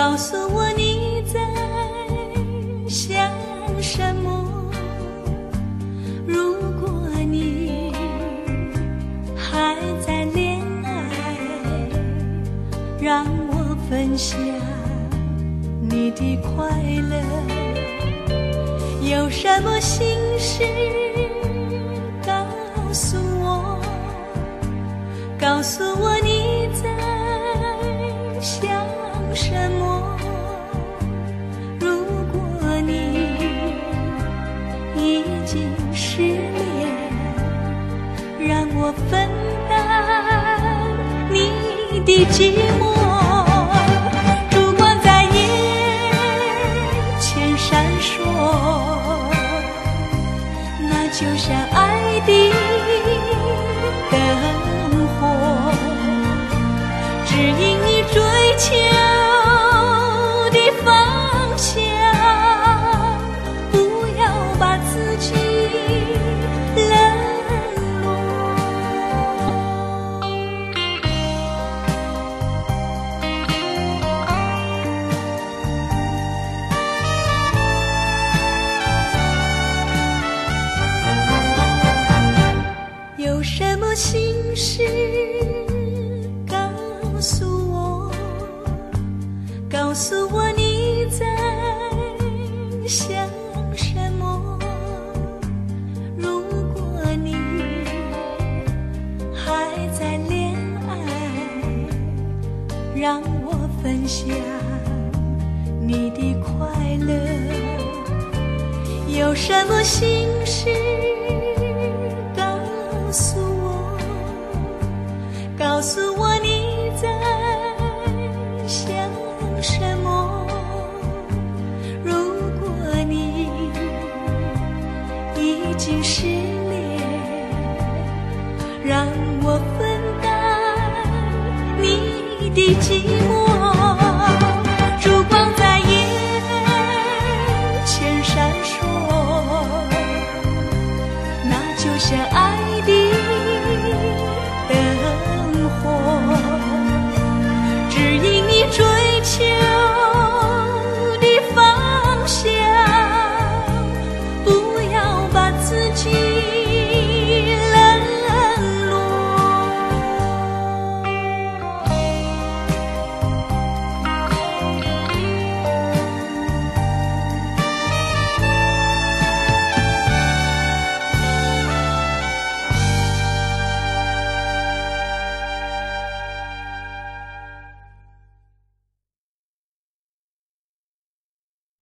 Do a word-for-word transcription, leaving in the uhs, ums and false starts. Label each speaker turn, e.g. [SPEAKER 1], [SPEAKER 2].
[SPEAKER 1] 告诉我你在想什么。如果你还在恋爱，让我分享你的快乐。有什么心事告诉我，告诉我你在想什么。如果你已经失恋，让我分担你的寂寞。烛光在眼前闪烁，那就像爱的灯火，指引你追求的方向。不要把自己冷落。有什么心事告诉我，告诉我你在想什么。如果你还在恋爱，让我分享你的快乐。有什么心事告诉我，告诉我你在想什么。如果你已经失恋，让我分担你的寂寞。